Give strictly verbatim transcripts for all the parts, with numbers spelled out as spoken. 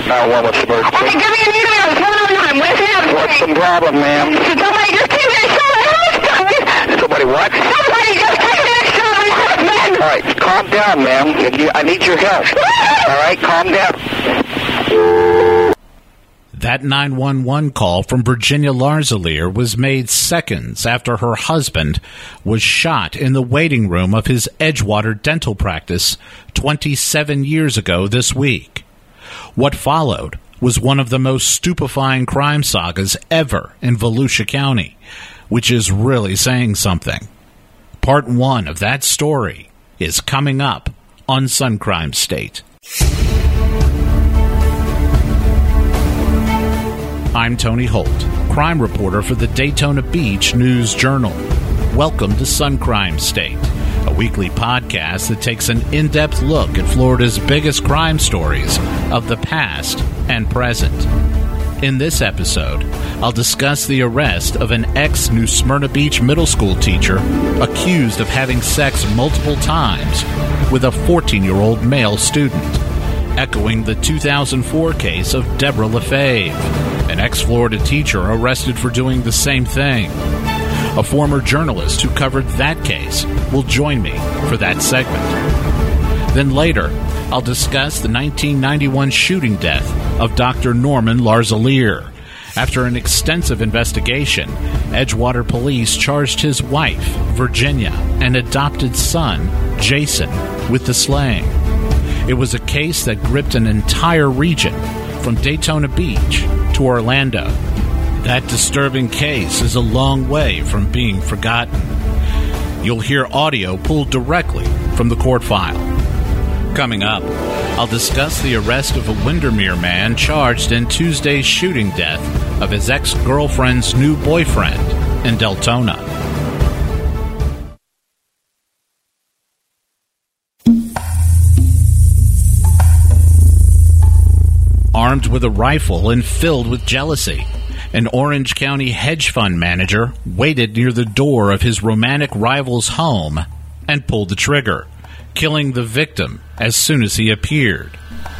nine one one, what's the emergency? Okay, give me an ambulance, one oh nine, where's the ambulance? What's the problem, ma'am? Somebody just came in and shot my husband. Somebody what? Somebody just came in and shot my husband. All right, calm down, ma'am. You- I need your help. All right, calm down. That nine one one call from Virginia Larzalier was made seconds after her husband was shot in the waiting room of his Edgewater dental practice twenty-seven years ago this week. What followed was one of the most stupefying crime sagas ever in Volusia County, which is really saying something. Part one of that story is coming up on Sun Crime State. I'm Tony Holt, crime reporter for the Daytona Beach News Journal. Welcome to Sun Crime State, a weekly podcast that takes an in-depth look at Florida's biggest crime stories of the past and present. In this episode, I'll discuss the arrest of an ex-New Smyrna Beach middle school teacher accused of having sex multiple times with a fourteen-year-old male student, echoing the two thousand four case of Deborah LaFave, an ex-Florida teacher arrested for doing the same thing. A former journalist who covered that case will join me for that segment. Then later, I'll discuss the nineteen ninety-one shooting death of Doctor Norman Larzalier. After an extensive investigation, Edgewater police charged his wife, Virginia, and adopted son, Jason, with the slaying. It was a case that gripped an entire region, from Daytona Beach to Orlando. That disturbing case is a long way from being forgotten. You'll hear audio pulled directly from the court file. Coming up, I'll discuss the arrest of a Windermere man charged in Tuesday's shooting death of his ex-girlfriend's new boyfriend in Deltona. Armed with a rifle and filled with jealousy, an Orange County hedge fund manager waited near the door of his romantic rival's home and pulled the trigger, killing the victim as soon as he appeared.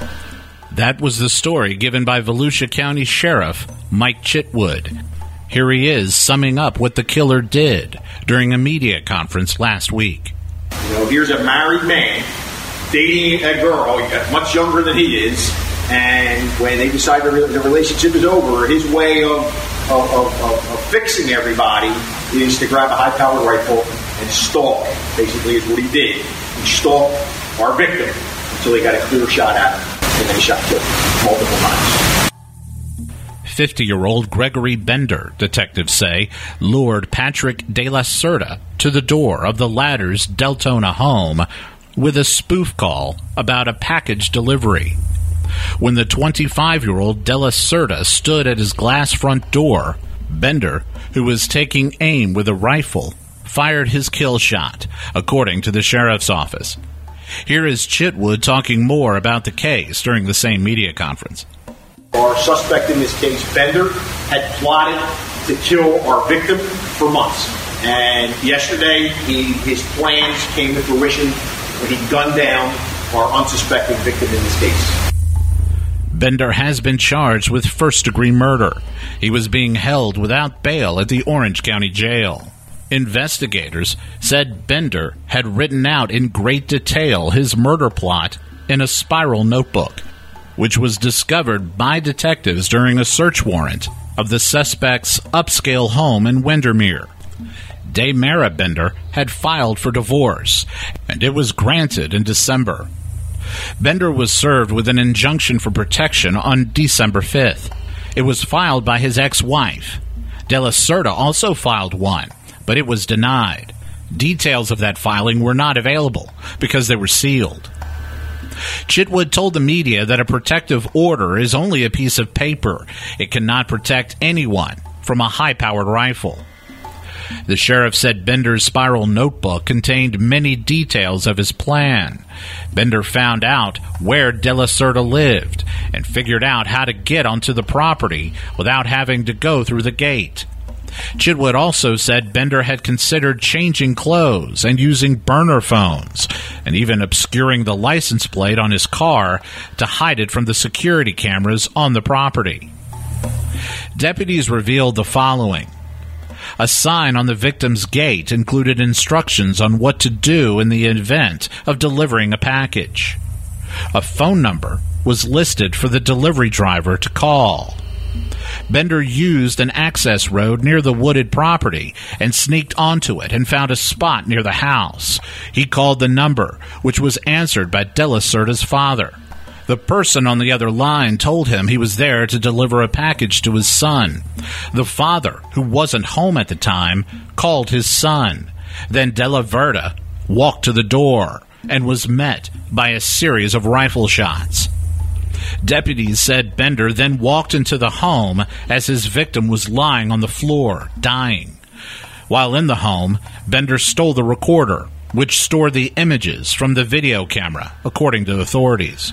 That was the story given by Volusia County Sheriff Mike Chitwood. Here he is summing up what the killer did during a media conference last week. You know, here's a married man dating a girl much younger than he is. And when they decide the, the relationship is over, his way of of, of, of of fixing everybody is to grab a high-powered rifle and stalk. Basically, is what he did. He stalked our victim until he got a clear shot at him, and then he shot him multiple times. fifty-year-old Gregory Bender, detectives say, lured Patrick De La Cerda to the door of the latter's Deltona home with a spoof call about a package delivery. When the twenty-five-year-old De La Cerda stood at his glass front door, Bender, who was taking aim with a rifle, fired his kill shot, according to the sheriff's office. Here is Chitwood talking more about the case during the same media conference. Our suspect in this case, Bender, had plotted to kill our victim for months. And yesterday, he, his plans came to fruition when he gunned down our unsuspecting victim in this case. Bender has been charged with first-degree murder. He was being held without bail at the Orange County Jail. Investigators said Bender had written out in great detail his murder plot in a spiral notebook, which was discovered by detectives during a search warrant of the suspect's upscale home in Windermere. Daymara Bender had filed for divorce, and it was granted in December. Bender was served with an injunction for protection on December fifth. It was filed by his ex-wife. De La Cerda also filed one, but it was denied. Details of that filing were not available because they were sealed. Chitwood told the media that a protective order is only a piece of paper. It cannot protect anyone from a high-powered rifle. The sheriff said Bender's spiral notebook contained many details of his plan. Bender found out where De La Cerda lived and figured out how to get onto the property without having to go through the gate. Chitwood also said Bender had considered changing clothes and using burner phones, and even obscuring the license plate on his car to hide it from the security cameras on the property. Deputies revealed the following. A sign on the victim's gate included instructions on what to do in the event of delivering a package. A phone number was listed for the delivery driver to call. Bender used an access road near the wooded property and sneaked onto it and found a spot near the house. He called the number, which was answered by Delacerta's father. The person on the other line told him he was there to deliver a package to his son. The father, who wasn't home at the time, called his son. Then Della Verta walked to the door and was met by a series of rifle shots. Deputies said Bender then walked into the home as his victim was lying on the floor, dying. While in the home, Bender stole the recorder, which stored the images from the video camera, according to authorities.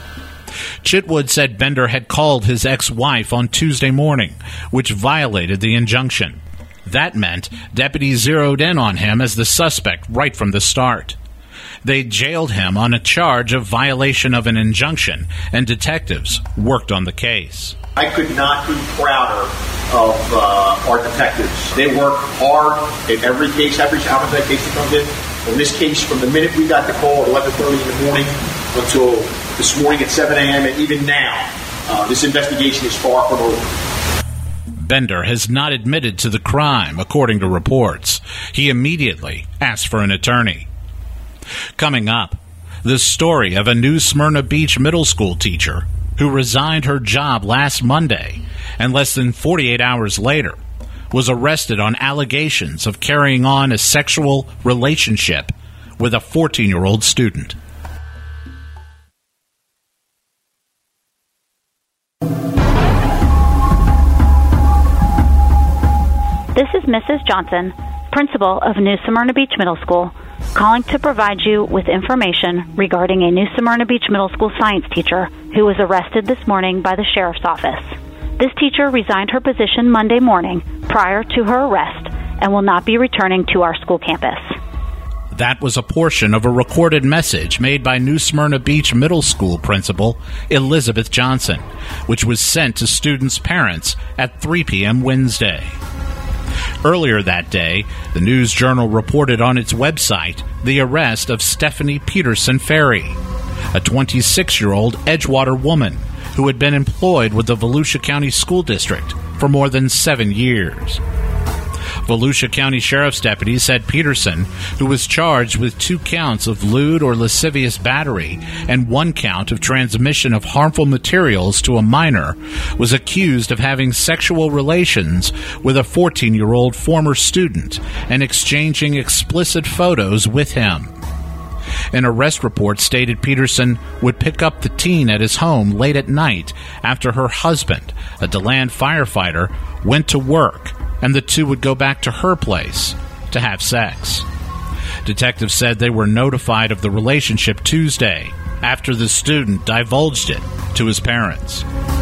Chitwood said Bender had called his ex-wife on Tuesday morning, which violated the injunction. That meant deputies zeroed in on him as the suspect right from the start. They jailed him on a charge of violation of an injunction, and detectives worked on the case. I could not be prouder of uh, our detectives. They work hard in every case, every time that case that comes in. In this case, from the minute we got the call at eleven thirty in the morning until this morning at seven a.m. and even now, uh, this investigation is far from over. Bender has not admitted to the crime, according to reports. He immediately asked for an attorney. Coming up, the story of a New Smyrna Beach middle school teacher who resigned her job last Monday and less than forty-eight hours later was arrested on allegations of carrying on a sexual relationship with a fourteen-year-old student. This is Missus Johnson, principal of New Smyrna Beach Middle School, calling to provide you with information regarding a New Smyrna Beach Middle School science teacher who was arrested this morning by the sheriff's office. This teacher resigned her position Monday morning prior to her arrest and will not be returning to our school campus. That was a portion of a recorded message made by New Smyrna Beach Middle School principal Elizabeth Johnson, which was sent to students' parents at three p.m. Wednesday. Earlier that day, the News Journal reported on its website the arrest of Stephanie Peterson Ferry, a twenty-six-year-old Edgewater woman who had been employed with the Volusia County School District for more than seven years. Volusia County Sheriff's deputies said Peterson, who was charged with two counts of lewd or lascivious battery and one count of transmission of harmful materials to a minor, was accused of having sexual relations with a fourteen-year-old former student and exchanging explicit photos with him. An arrest report stated Peterson would pick up the teen at his home late at night after her husband, a DeLand firefighter, went to work, and the two would go back to her place to have sex. Detectives said they were notified of the relationship Tuesday after the student divulged it to his parents.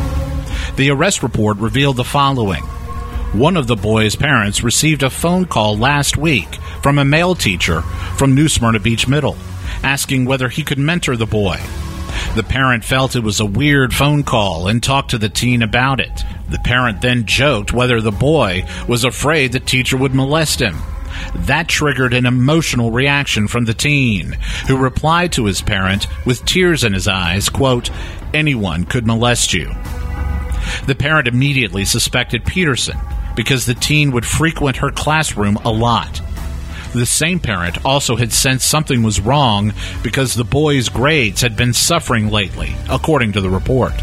The arrest report revealed the following. One of the boy's parents received a phone call last week from a male teacher from New Smyrna Beach Middle, asking whether he could mentor the boy. The parent felt it was a weird phone call and talked to the teen about it. The parent then joked whether the boy was afraid the teacher would molest him. That triggered an emotional reaction from the teen, who replied to his parent with tears in his eyes, quote, "Anyone could molest you." The parent immediately suspected Peterson because the teen would frequent her classroom a lot. The same parent also had sensed something was wrong because the boy's grades had been suffering lately, according to the report.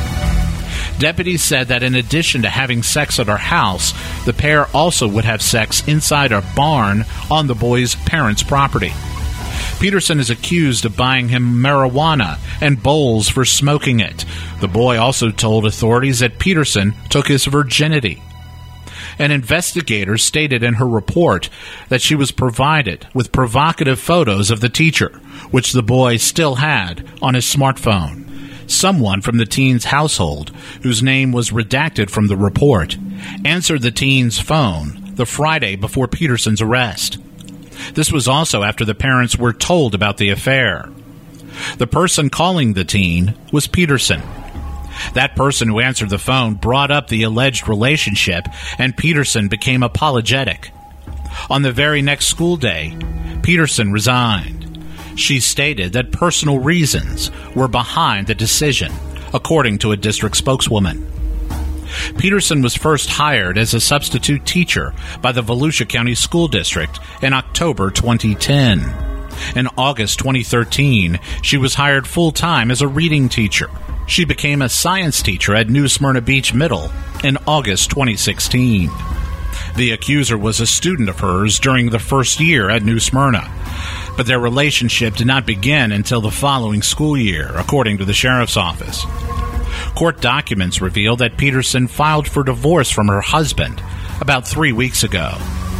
Deputies said that in addition to having sex at her house, the pair also would have sex inside a barn on the boy's parents' property. Peterson is accused of buying him marijuana and bowls for smoking it. The boy also told authorities that Peterson took his virginity. An investigator stated in her report that she was provided with provocative photos of the teacher, which the boy still had on his smartphone. Someone from the teen's household, whose name was redacted from the report, answered the teen's phone the Friday before Peterson's arrest. This was also after the parents were told about the affair. The person calling the teen was Peterson. That person who answered the phone brought up the alleged relationship, and Peterson became apologetic. On the very next school day, Peterson resigned. She stated that personal reasons were behind the decision, according to a district spokeswoman. Peterson was first hired as a substitute teacher by the Volusia County School District in October twenty ten. In August twenty thirteen, she was hired full-time as a reading teacher. She became a science teacher at New Smyrna Beach Middle in August twenty sixteen. The accuser was a student of hers during the first year at New Smyrna, but their relationship did not begin until the following school year, according to the sheriff's office. Court documents reveal that Peterson filed for divorce from her husband about three weeks ago.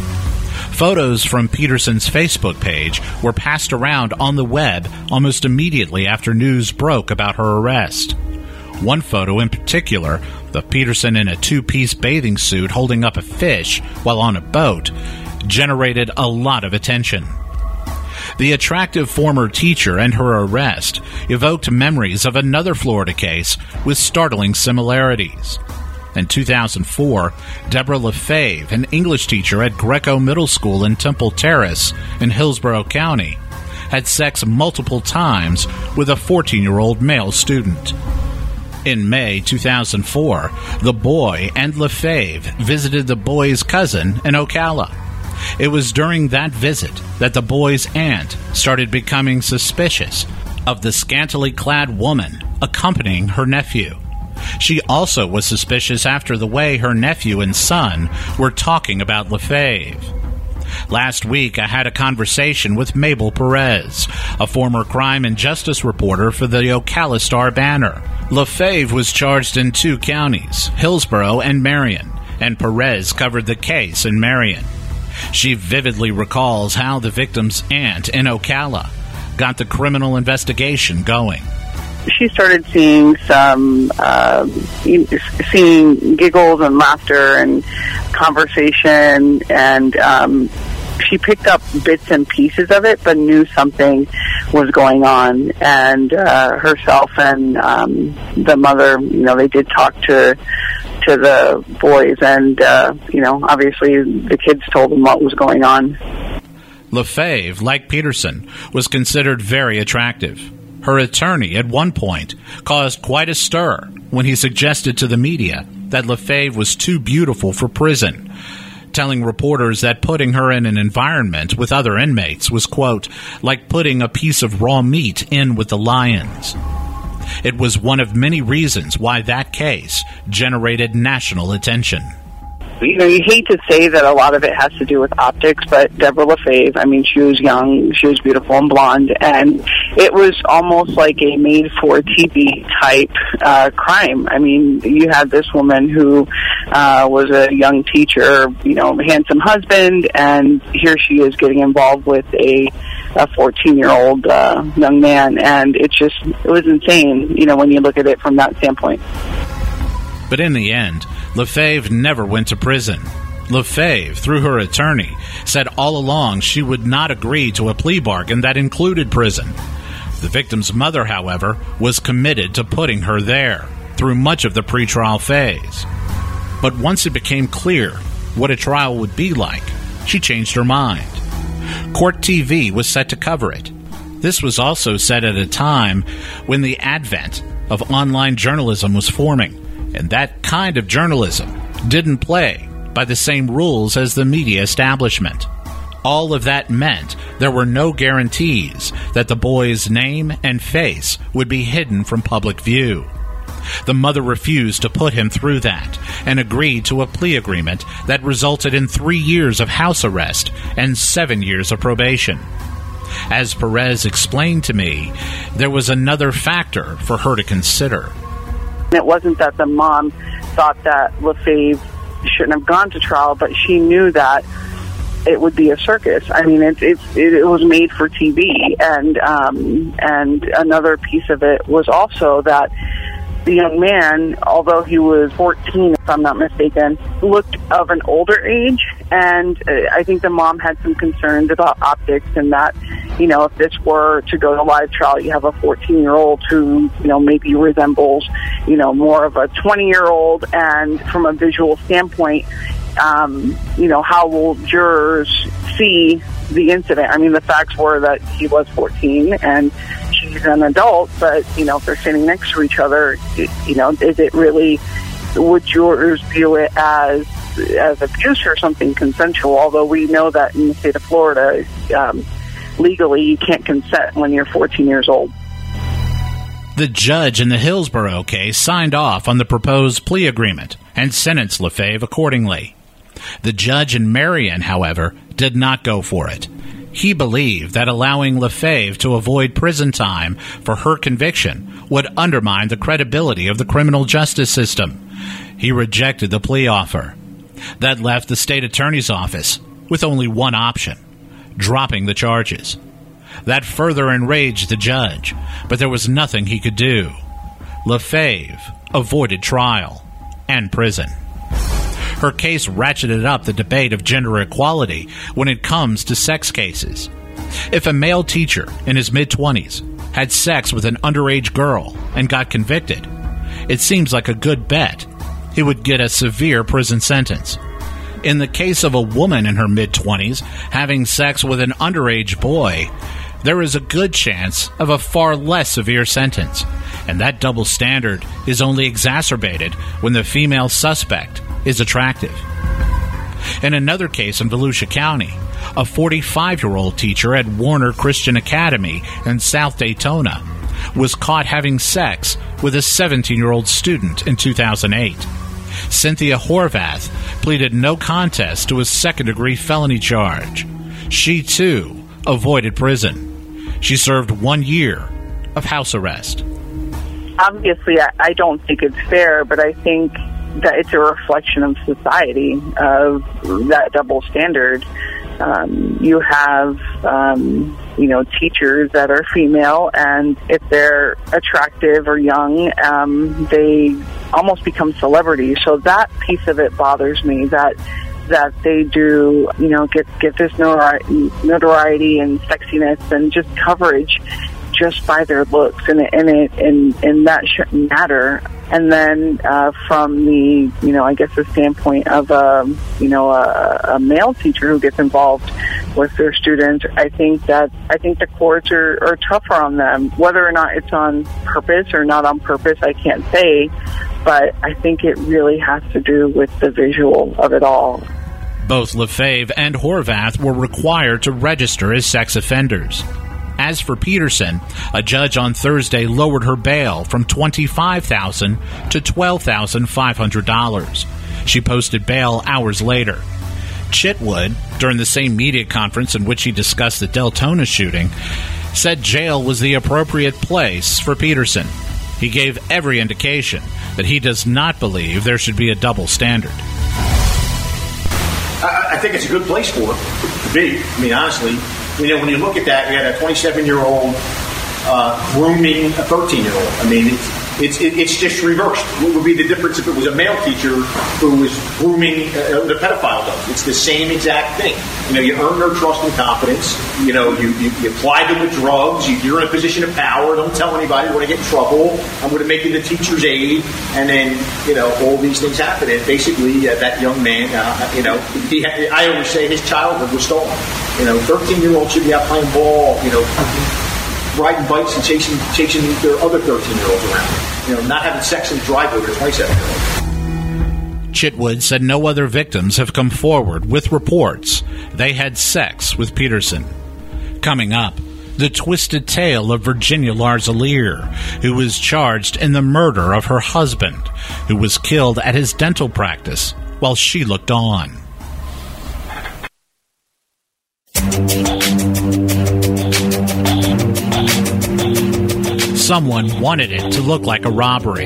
Photos from Peterson's Facebook page were passed around on the web almost immediately after news broke about her arrest. One photo in particular, of Peterson in a two-piece bathing suit holding up a fish while on a boat, generated a lot of attention. The attractive former teacher and her arrest evoked memories of another Florida case with startling similarities. In two thousand four, Deborah LaFave, an English teacher at Greco Middle School in Temple Terrace in Hillsborough County, had sex multiple times with a fourteen-year-old male student. In May two thousand four, the boy and LaFave visited the boy's cousin in Ocala. It was during that visit that the boy's aunt started becoming suspicious of the scantily clad woman accompanying her nephew. She also was suspicious after the way her nephew and son were talking about LaFave. Last week, I had a conversation with Mabel Perez, a former crime and justice reporter for the Ocala Star-Banner. LaFave was charged in two counties, Hillsborough and Marion, and Perez covered the case in Marion. She vividly recalls how the victim's aunt in Ocala got the criminal investigation going. She started seeing some, uh, seeing giggles and laughter and conversation, and um, she picked up bits and pieces of it, but knew something was going on. And uh, herself and um, the mother, you know, they did talk to to the boys, and uh, you know, obviously the kids told them what was going on. LaFave, like Peterson, was considered very attractive. Her attorney, at one point, caused quite a stir when he suggested to the media that LaFave was too beautiful for prison, telling reporters that putting her in an environment with other inmates was, quote, like putting a piece of raw meat in with the lions. It was one of many reasons why that case generated national attention. You know, you hate to say that a lot of it has to do with optics, but Deborah LaFave, I mean, she was young, she was beautiful and blonde, and it was almost like a made-for-T V type uh, crime. I mean, you had this woman who uh, was a young teacher, you know, handsome husband, and here she is getting involved with a a fourteen-year-old uh, young man, and it just, it was insane, you know, when you look at it from that standpoint. But in the end, LaFave never went to prison. LaFave, through her attorney, said all along she would not agree to a plea bargain that included prison. The victim's mother, however, was committed to putting her there through much of the pretrial phase. But once it became clear what a trial would be like, she changed her mind. Court T V was set to cover it. This was also set at a time when the advent of online journalism was forming, and that kind of journalism didn't play by the same rules as the media establishment. All of that meant there were no guarantees that the boy's name and face would be hidden from public view. The mother refused to put him through that and agreed to a plea agreement that resulted in three years of house arrest and seven years of probation. As Perez explained to me, there was another factor for her to consider. It wasn't that the mom thought that LaFave shouldn't have gone to trial, but she knew that it would be a circus. I mean, it, it, it, it was made for T V. And, um, and another piece of it was also that the young man, although he was fourteen, if I'm not mistaken, looked of an older age. And uh, I think the mom had some concerns about optics and that, you know, if this were to go to live trial, you have a fourteen-year-old who, you know, maybe resembles, you know, more of a twenty-year-old. And from a visual standpoint, um, you know, how will jurors see the incident? I mean, the facts were that he was fourteen and she's an adult, but, you know, if they're standing next to each other, you know, is it really, would jurors view it as as abuse or something consensual? Although we know that in the state of Florida, um, legally you can't consent when you're fourteen years old. The judge in the Hillsborough case signed off on the proposed plea agreement and sentenced LaFave accordingly. The judge in Marion, however, did not go for it. He believed that allowing LaFave to avoid prison time for her conviction would undermine the credibility of the criminal justice system. He rejected the plea offer. That left the state attorney's office with only one option: dropping the charges. That further enraged the judge, but there was nothing he could do. LaFave avoided trial and prison. Her case ratcheted up the debate of gender equality when it comes to sex cases. If a male teacher in his mid-twenties had sex with an underage girl and got convicted, it seems like a good bet he would get a severe prison sentence. In the case of a woman in her mid-twenties having sex with an underage boy, there is a good chance of a far less severe sentence, and that double standard is only exacerbated when the female suspect is attractive. In another case in Volusia County, a forty-five-year-old teacher at Warner Christian Academy in South Daytona was caught having sex with a seventeen-year-old student in two thousand eight. Cynthia Horvath pleaded no contest to a second-degree felony charge. She, too, avoided prison. She served one year of house arrest. Obviously, I, I don't think it's fair, but I think that it's a reflection of society, of that double standard. Um, you have, um, you know, teachers that are female, and if they're attractive or young, um, they almost become celebrities. So that piece of it bothers me, that that they do, you know, get, get this notori- notoriety and sexiness and just coverage just by their looks, and and it and and that shouldn't matter. And then uh, from the, you know, I guess the standpoint of a, you know, a, a male teacher who gets involved with their students, I think that I think the courts are, are tougher on them. Whether or not it's on purpose or not on purpose, I can't say, but I think it really has to do with the visual of it all. Both LaFave and Horvath were required to register as sex offenders. As for Peterson, a judge on Thursday lowered her bail from twenty-five thousand dollars to twelve thousand five hundred dollars. She posted bail hours later. Chitwood, during the same media conference in which he discussed the Deltona shooting, said jail was the appropriate place for Peterson. He gave every indication that he does not believe there should be a double standard. I, I think it's a good place for it to be. I mean, honestly, you know, when you look at that, we had a twenty-seven-year-old uh, grooming a thirteen-year-old. I mean, it's it's it's just reversed. What would be the difference if it was a male teacher who was grooming uh, the pedophile does? It's the same exact thing. You know, you earn their trust and confidence. You know, you, you, you apply them with drugs. You, you're in a position of power. Don't tell anybody. You want to get in trouble. I'm going to make you the teacher's aide. And then, you know, all these things happen. And basically, uh, that young man, uh, you know, he had, I always say his childhood was stolen. You know, thirteen-year-olds should be out playing ball, you know, riding bikes and chasing chasing their other thirteen-year-olds around. You know, not having sex in the driveway with a twenty-seven-year-old. Chitwood said no other victims have come forward with reports they had sex with Peterson. Coming up, the twisted tale of Virginia Larzalier, who was charged in the murder of her husband, who was killed at his dental practice while she looked on. Someone wanted it to look like a robbery.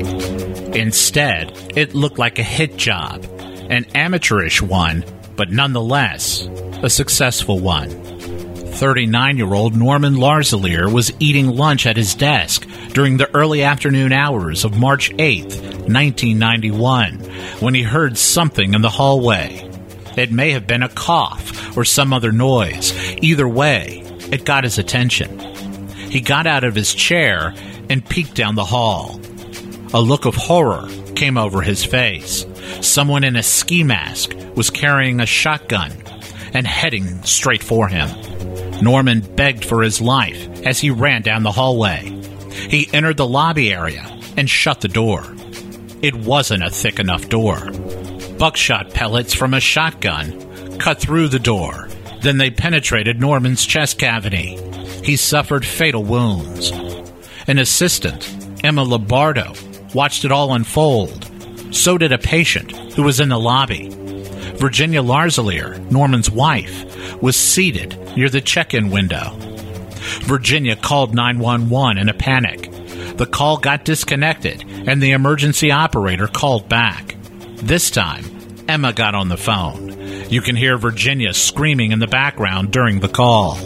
Instead, it looked like a hit job, an amateurish one, but nonetheless a successful one. thirty-nine-year-old Norman Larzalier was eating lunch at his desk during the early afternoon hours of March eighth, nineteen ninety-one, when he heard something in the hallway. It may have been a cough or some other noise. Either way, it got his attention. He got out of his chair and peeked down the hall. A look of horror came over his face. Someone in a ski mask was carrying a shotgun and heading straight for him. Norman begged for his life as he ran down the hallway. He entered the lobby area and shut the door. It wasn't a thick enough door. Buckshot pellets from a shotgun cut through the door. Then they penetrated Norman's chest cavity. He suffered fatal wounds. An assistant, Emma Lombardo, watched it all unfold. So did a patient who was in the lobby. Virginia Larzalier, Norman's wife, was seated near the check-in window. Virginia called nine one one in a panic. The call got disconnected, and the emergency operator called back. This time, Emma got on the phone. You can hear Virginia screaming in the background during the call.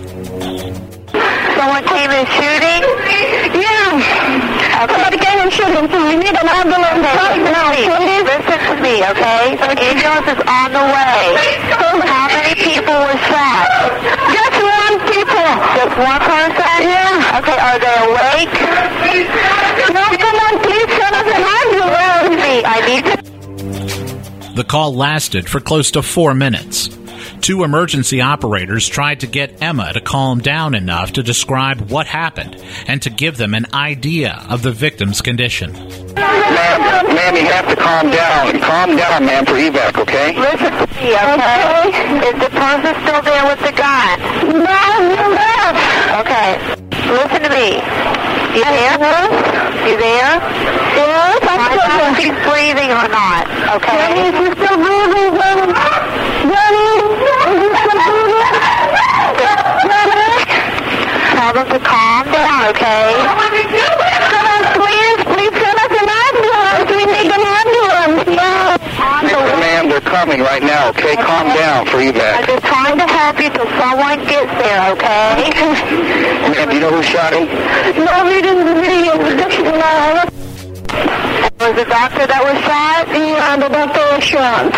Someone came in shooting? Yeah. Okay. Somebody came in shooting, so we need an ambulance. Okay. No, please listen to me, okay? The ambulance is on the way. How many people were shot? Just one people. Just one person? Yeah. Okay, are they awake? No, come on, please send us an ambulance. Me, I need to... The call lasted for close to four minutes. Two emergency operators tried to get Emma to calm down enough to describe what happened and to give them an idea of the victim's condition. Ma'am, ma'am, you have to calm down. Calm down, ma'am, for evac, okay? Listen to me, okay? Is the person still there with the gun? No, no. Okay. Listen to me. You there? You there? Yes, I'm still there. If she's breathing or not, okay? Yes, she's still breathing. Tell them to calm down, okay? Come on, please. Please send us an ambulance. We need an ambulance. Yeah. Yes, ma'am, they're coming right now, okay? Calm down for evac. I'm just trying to help you till someone gets there, okay? Ma'am, do you know who shot him? No, we didn't see him. No. Was the doctor that was shot? Yeah, the doctor was shot.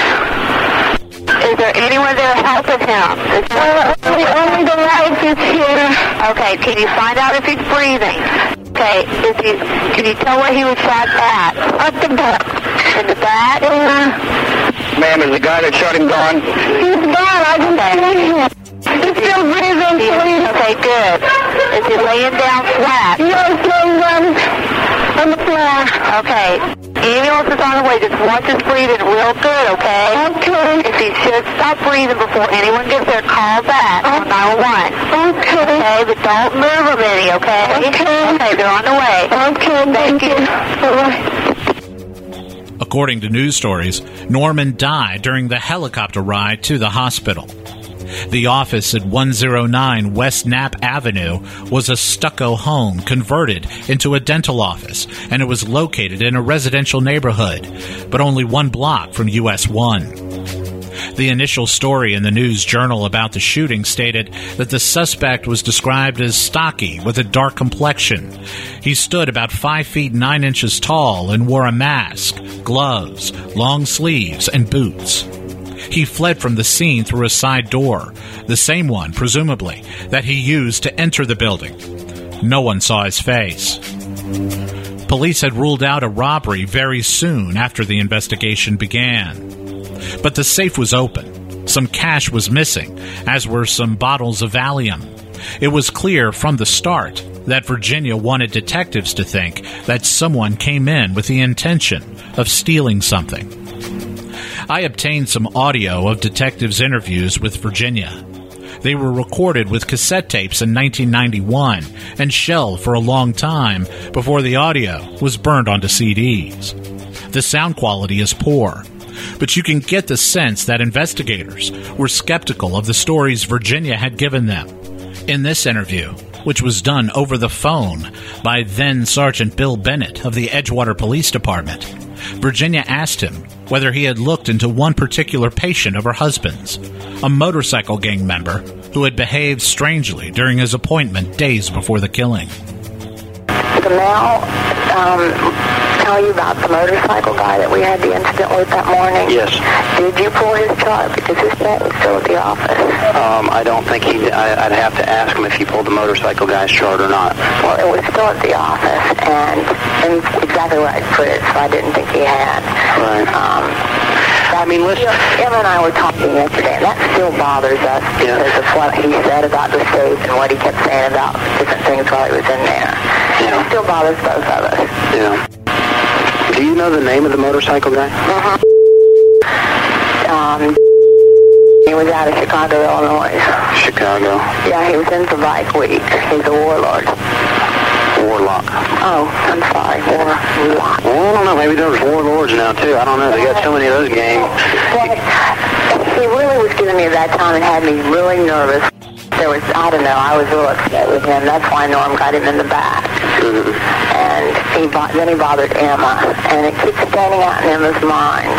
Is there anyone there helping him? Is there... uh, only, only the wife is here. Okay, can you find out if he's breathing? Okay, is he, can you tell where he was shot at? At the back. In the back? Yeah. Ma'am, is the guy that shot him gone? He's gone, I can see him. He's still breathing, please. Okay, good. Is he laying down flat? Yes, laying down on the floor. Okay. Ambulance is on the way. Just watch his breathing real good, okay? Okay. If he should stop breathing before anyone gets there, call back on nine one one. Okay. Okay, but don't move him any, okay? Okay. Okay, they're on the way. Okay, thank you. Bye-bye. According to news stories, Norman died during the helicopter ride to the hospital. The office at one oh nine West Knapp Avenue was a stucco home converted into a dental office, and it was located in a residential neighborhood, but only one block from U S one. The initial story in the News Journal about the shooting stated that the suspect was described as stocky with a dark complexion. He stood about five feet nine inches tall and wore a mask, gloves, long sleeves, and boots. He fled from the scene through a side door, the same one, presumably, that he used to enter the building. No one saw his face. Police had ruled out a robbery very soon after the investigation began. But the safe was open. Some cash was missing, as were some bottles of Valium. It was clear from the start that Virginia wanted detectives to think that someone came in with the intention of stealing something. I obtained some audio of detectives' interviews with Virginia. They were recorded with cassette tapes in nineteen ninety-one and shelved for a long time before the audio was burned onto C Ds. The sound quality is poor, but you can get the sense that investigators were skeptical of the stories Virginia had given them. In this interview, which was done over the phone by then Sergeant Bill Bennett of the Edgewater Police Department, Virginia asked him whether he had looked into one particular patient of her husband's, a motorcycle gang member who had behaved strangely during his appointment days before the killing. Gamel, um, tell you about the motorcycle guy that we had the incident with that morning? Yes. Did you pull his chart? Because his chat was still at the office. Um, I don't think he, I, I'd have to ask him if he pulled the motorcycle guy's chart or not. Well, it was still at the office, and, and exactly where I put it, so I didn't think he had. Right. Um, I mean, listen. Him and I were talking yesterday, and that still bothers us because Yeah. of what he said about the state and what he kept saying about different things while he was in there. Yeah. It still bothers both of us. Yeah. Do you know the name of the motorcycle guy? Uh-huh. Um, he was out of Chicago, Illinois. Chicago. Yeah, he was in for Bike Week. He's a warlord. Warlock. Oh, I'm sorry, warlock. Well, I don't know. Maybe there's warlords now, too. I don't know. They got so many of those gangs. He really was giving me a bad time and had me really nervous. There was, I don't know, I was real upset with him. That's why Norm got him in the back. Mm-hmm. And he then he bothered Emma, and it keeps standing out in Emma's mind.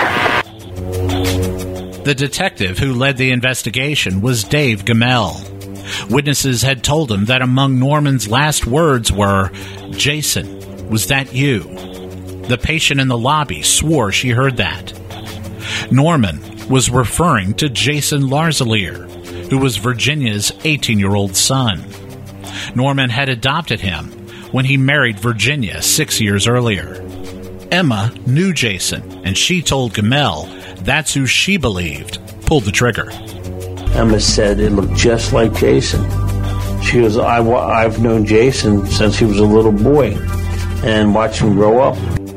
The detective who led the investigation was Dave Gamel. Witnesses had told him that among Norman's last words were, "Jason, was that you?" The patient in the lobby swore she heard that. Norman was referring to Jason Larzalier, who was Virginia's eighteen-year-old son. Norman had adopted him when he married Virginia six years earlier. Emma knew Jason, and she told Gamel that's who she believed pulled the trigger. Emma said it looked just like Jason. She goes, I, I've known Jason since he was a little boy and watched him grow up.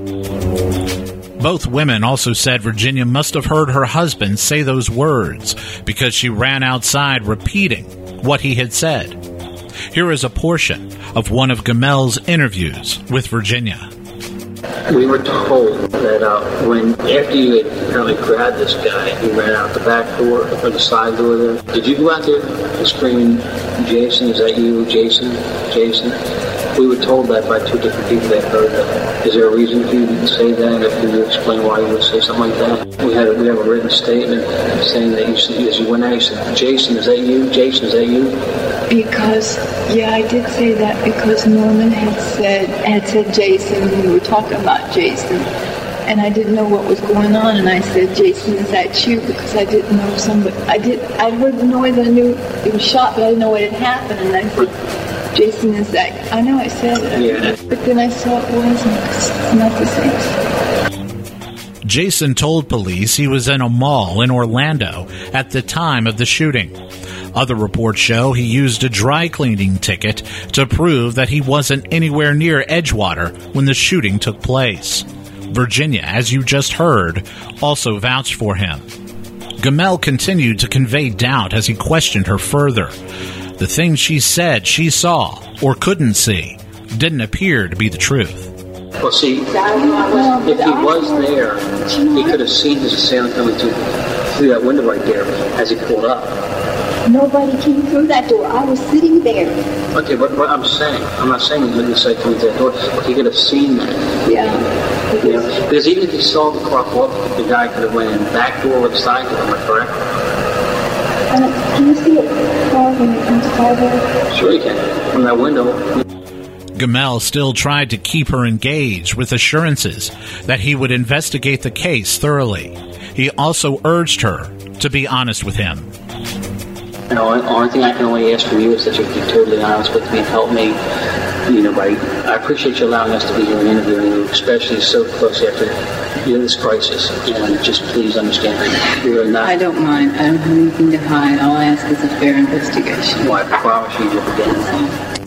Both women also said Virginia must have heard her husband say those words because she ran outside repeating what he had said. Here is a portion of one of Gamel's interviews with Virginia. We were told that uh, when, after you had apparently grabbed this guy, he ran out the back door, or the side door there, did you go out there screaming, "Jason, is that you? Jason? Jason?" We were told that by two different people that heard that. Is there a reason for you to say that? Or can you explain why you would say something like that? We had a, we have a written statement saying that you, as you went out, you said, "Jason, is that you? Jason, is that you?" Because, yeah, I did say that because Norman had said, had said Jason, we were talking about Jason, and I didn't know what was going on, and I said, "Jason, is that you?" Because I didn't know somebody, I did, I heard the noise, I knew it was shot, but I didn't know what had happened, and I said, "Jason, is that," I know I said it, yeah. But then I saw it wasn't, it's not the same. Jason told police he was in a mall in Orlando at the time of the shooting. Other reports show he used a dry cleaning ticket to prove that he wasn't anywhere near Edgewater when the shooting took place. Virginia, as you just heard, also vouched for him. Gamel continued to convey doubt as he questioned her further. The things she said she saw or couldn't see didn't appear to be the truth. Well, see, if he was there, he could have seen his assailant coming through, through that window right there as he pulled up. Nobody came through that door. I was sitting there. Okay, but what I'm saying, I'm not saying he didn't say coming through that door, but he could have seen that. Yeah. You know, because even if he saw the car pull up, the guy could have went in the back door or the side door, am I correct? Uh, can you see it far when it comes farther? Sure you can, from that window. Gamel still tried to keep her engaged with assurances that he would investigate the case thoroughly. He also urged her to be honest with him. The only, only thing I can only ask from you is that you be totally honest with me and help me. You know, by, I appreciate you allowing us to be here and interviewing you, especially so close after you know, this crisis. And just please understand that you're not. I don't mind. I don't have anything to hide. All I ask is a fair investigation. Well, I promise you you'll get it.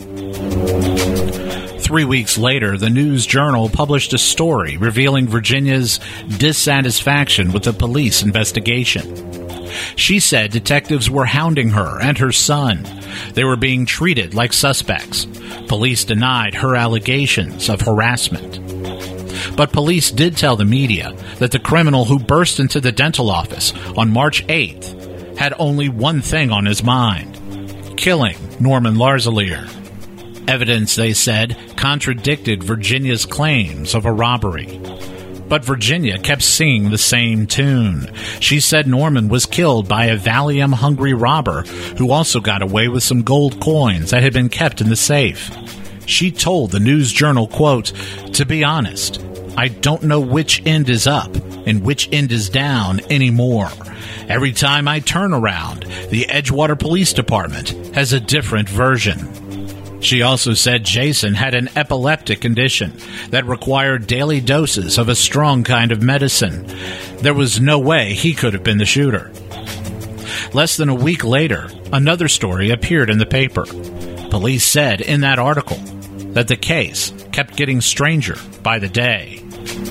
Three weeks later, the News Journal published a story revealing Virginia's dissatisfaction with the police investigation. She said detectives were hounding her and her son. They were being treated like suspects. Police denied her allegations of harassment. But police did tell the media that the criminal who burst into the dental office on March eighth had only one thing on his mind: killing Norman Larzalier. Evidence, they said, contradicted Virginia's claims of a robbery. But Virginia kept singing the same tune. She said Norman was killed by a Valium-hungry robber who also got away with some gold coins that had been kept in the safe. She told the News Journal, quote, "To be honest, I don't know which end is up and which end is down anymore. Every time I turn around, the Edgewater Police Department has a different version." She also said Jason had an epileptic condition that required daily doses of a strong kind of medicine. There was no way he could have been the shooter. Less than a week later, another story appeared in the paper. Police said in that article that the case kept getting stranger by the day.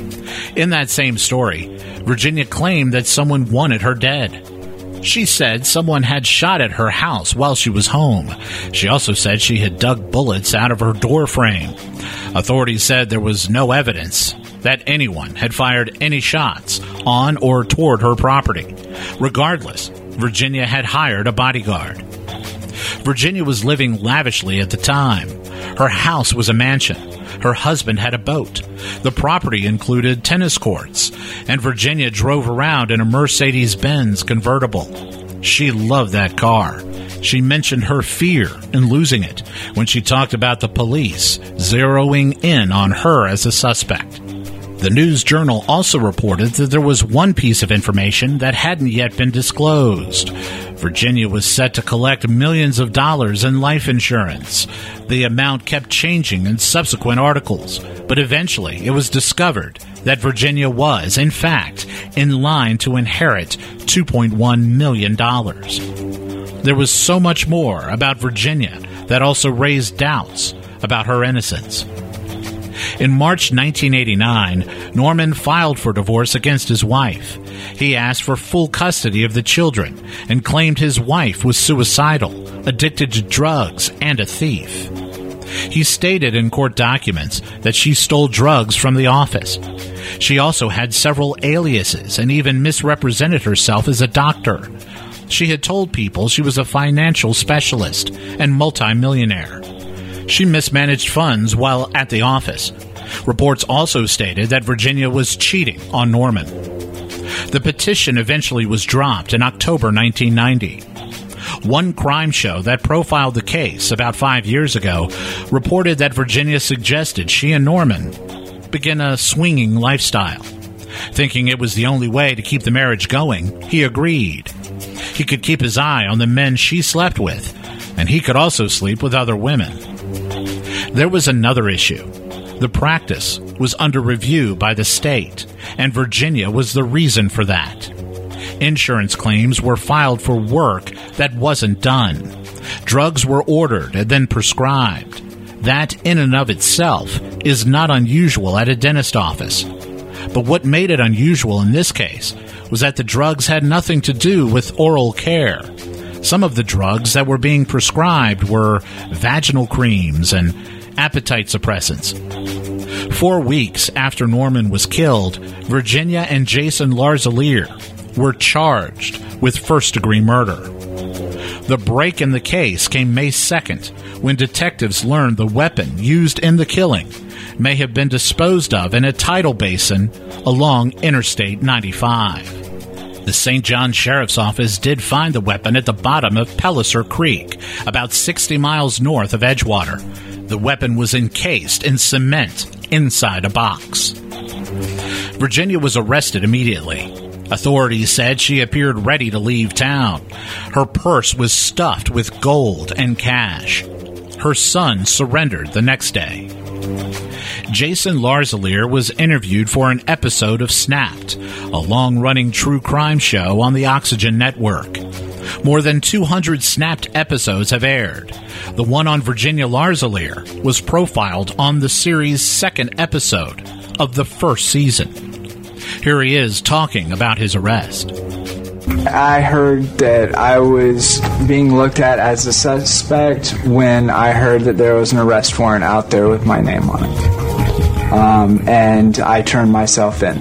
In that same story, Virginia claimed that someone wanted her dead. She said someone had shot at her house while she was home. She also said she had dug bullets out of her door frame. Authorities said there was no evidence that anyone had fired any shots on or toward her property. Regardless, Virginia had hired a bodyguard. Virginia was living lavishly at the time. Her house was a mansion. Her husband had a boat. The property included tennis courts, and Virginia drove around in a Mercedes-Benz convertible. She loved that car. She mentioned her fear in losing it when she talked about the police zeroing in on her as a suspect. The News Journal also reported that there was one piece of information that hadn't yet been disclosed. Virginia was set to collect millions of dollars in life insurance. The amount kept changing in subsequent articles, but eventually it was discovered that Virginia was, in fact, in line to inherit two point one million dollars. There was so much more about Virginia that also raised doubts about her innocence. In March nineteen eighty-nine, Norman filed for divorce against his wife. He asked for full custody of the children and claimed his wife was suicidal, addicted to drugs, and a thief. He stated in court documents that she stole drugs from the office. She also had several aliases and even misrepresented herself as a doctor. She had told people she was a financial specialist and multimillionaire. She mismanaged funds while at the office. Reports also stated that Virginia was cheating on Norman. The petition eventually was dropped in October nineteen ninety. One crime show that profiled the case about five years ago reported that Virginia suggested she and Norman begin a swinging lifestyle. Thinking it was the only way to keep the marriage going, he agreed. He could keep his eye on the men she slept with, and he could also sleep with other women. There was another issue. The practice was under review by the state, and Virginia was the reason for that. Insurance claims were filed for work that wasn't done. Drugs were ordered and then prescribed. That in and of itself is not unusual at a dentist office. But what made it unusual in this case was that the drugs had nothing to do with oral care. Some of the drugs that were being prescribed were vaginal creams and appetite suppressants. Four weeks after Norman was killed, Virginia and Jason Larzalier were charged with first-degree murder. The break in the case came May second, when detectives learned the weapon used in the killing may have been disposed of in a tidal basin along Interstate ninety-five. The Saint John Sheriff's Office did find the weapon at the bottom of Pellicer Creek, about sixty miles north of Edgewater. The weapon was encased in cement inside a box. Virginia was arrested immediately. Authorities said she appeared ready to leave town. Her purse was stuffed with gold and cash. Her son surrendered the next day. Jason Larzalier was interviewed for an episode of Snapped, a long-running true crime show on the Oxygen Network. More than two hundred Snapped episodes have aired. The one on Virginia Larzalier was profiled on the series' second episode of the first season. Here he is talking about his arrest. I heard that I was being looked at as a suspect when I heard that there was an arrest warrant out there with my name on it. Um, and I turned myself in.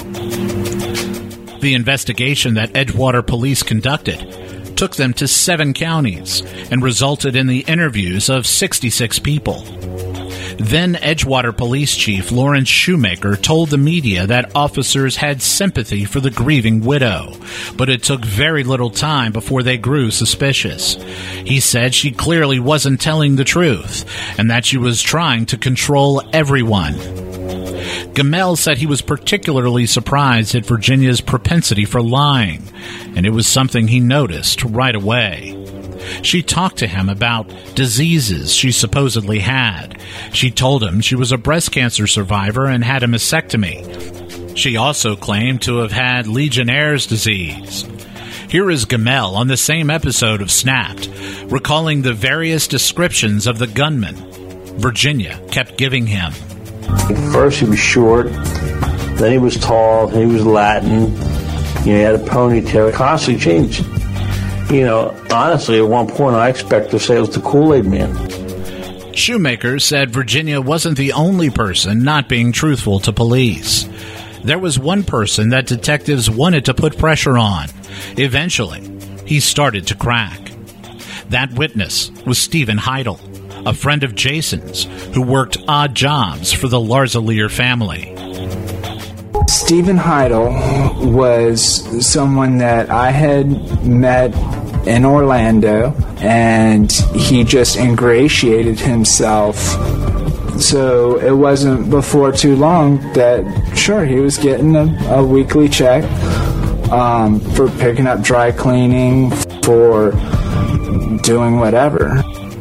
The investigation that Edgewater police conducted took them to seven counties and resulted in the interviews of sixty-six people. Then Edgewater Police Chief Lawrence Shoemaker told the media that officers had sympathy for the grieving widow, but it took very little time before they grew suspicious. He said she clearly wasn't telling the truth, and that she was trying to control everyone. Gamel said he was particularly surprised at Virginia's propensity for lying, and it was something he noticed right away. She talked to him about diseases she supposedly had. She told him she was a breast cancer survivor and had a mastectomy. She also claimed to have had Legionnaire's disease. Here is Gamel on the same episode of Snapped, recalling the various descriptions of the gunman Virginia kept giving him. First he was short, then he was tall, then he was Latin, you know, he had a ponytail, constantly changed. You know, honestly, at one point I expect to say it was the Kool-Aid Man. Shoemaker said Virginia wasn't the only person not being truthful to police. There was one person that detectives wanted to put pressure on. Eventually, he started to crack. That witness was Stephen Heidel, a friend of Jason's who worked odd jobs for the Larzalier family. Stephen Heidel was someone that I had met in Orlando, and he just ingratiated himself. So it wasn't before too long that, sure, he was getting a, a weekly check um, for picking up dry cleaning, for doing whatever.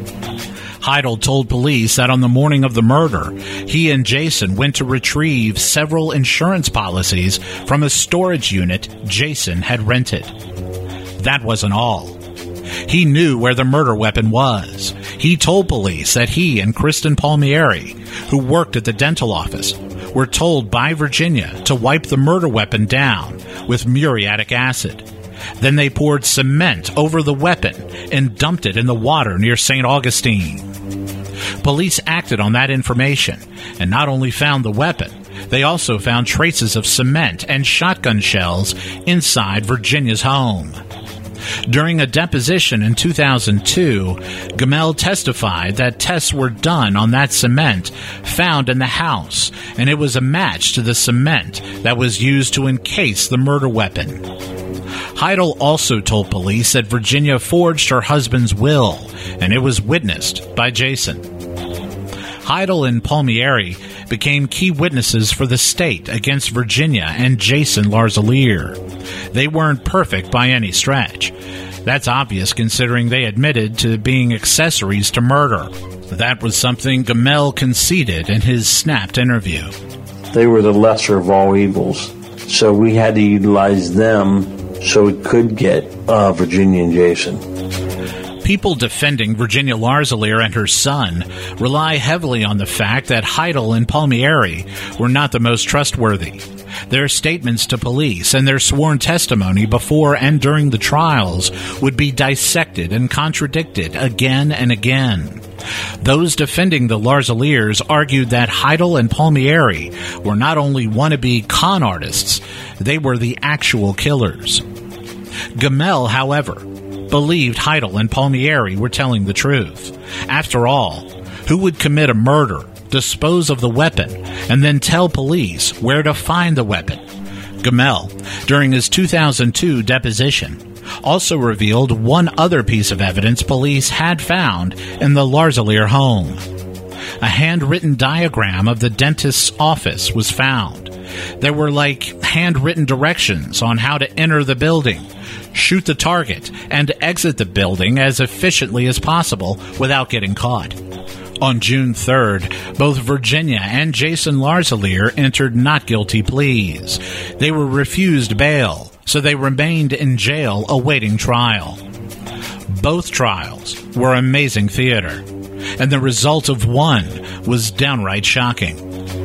Heidel told police that on the morning of the murder, he and Jason went to retrieve several insurance policies from a storage unit Jason had rented. That wasn't all. He knew where the murder weapon was. He told police that he and Kristen Palmieri, who worked at the dental office, were told by Virginia to wipe the murder weapon down with muriatic acid. Then they poured cement over the weapon and dumped it in the water near Saint Augustine. Police acted on that information and not only found the weapon, they also found traces of cement and shotgun shells inside Virginia's home. During a deposition in two thousand two, Gamel testified that tests were done on that cement found in the house, and it was a match to the cement that was used to encase the murder weapon. Heidel also told police that Virginia forged her husband's will, and it was witnessed by Jason. Heidel and Palmieri became key witnesses for the state against Virginia and Jason Larzalier. They weren't perfect by any stretch. That's obvious considering they admitted to being accessories to murder. That was something Gamel conceded in his Snapped interview. They were the lesser of all evils, so we had to utilize them so we could get uh, Virginia and Jason. People defending Virginia Larzalier and her son rely heavily on the fact that Heidel and Palmieri were not the most trustworthy. Their statements to police and their sworn testimony before and during the trials would be dissected and contradicted again and again. Those defending the Larzaliers argued that Heidel and Palmieri were not only wannabe con artists, they were the actual killers. Gamel, however, believed Heidel and Palmieri were telling the truth. After all, who would commit a murder, dispose of the weapon, and then tell police where to find the weapon? Gamel, during his two thousand two deposition, also revealed one other piece of evidence police had found in the Larzalier home. A handwritten diagram of the dentist's office was found. There were like handwritten directions on how to enter the building, shoot the target, and exit the building as efficiently as possible without getting caught. On June third, both Virginia and Jason Larzalier entered not guilty pleas. They were refused bail, so they remained in jail awaiting trial. Both trials were amazing theater, and the result of one was downright shocking.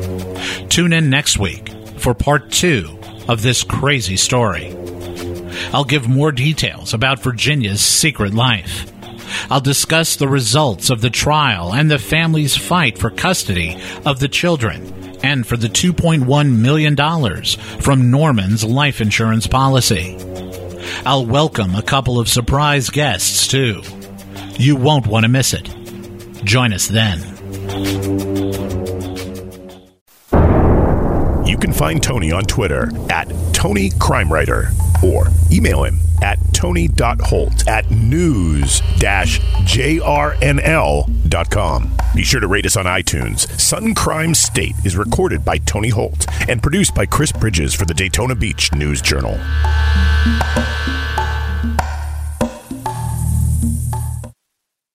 Tune in next week for part two of this crazy story. I'll give more details about Virginia's secret life. I'll discuss the results of the trial and the family's fight for custody of the children and for the two point one million dollars from Norman's life insurance policy. I'll welcome a couple of surprise guests, too. You won't want to miss it. Join us then. Find Tony on Twitter at Tony Crime Writer or email him at tony.holt at news dash J R N L dot com. Be sure to rate us on iTunes. Sun Crime State is recorded by Tony Holt and produced by Chris Bridges for the Daytona Beach News Journal.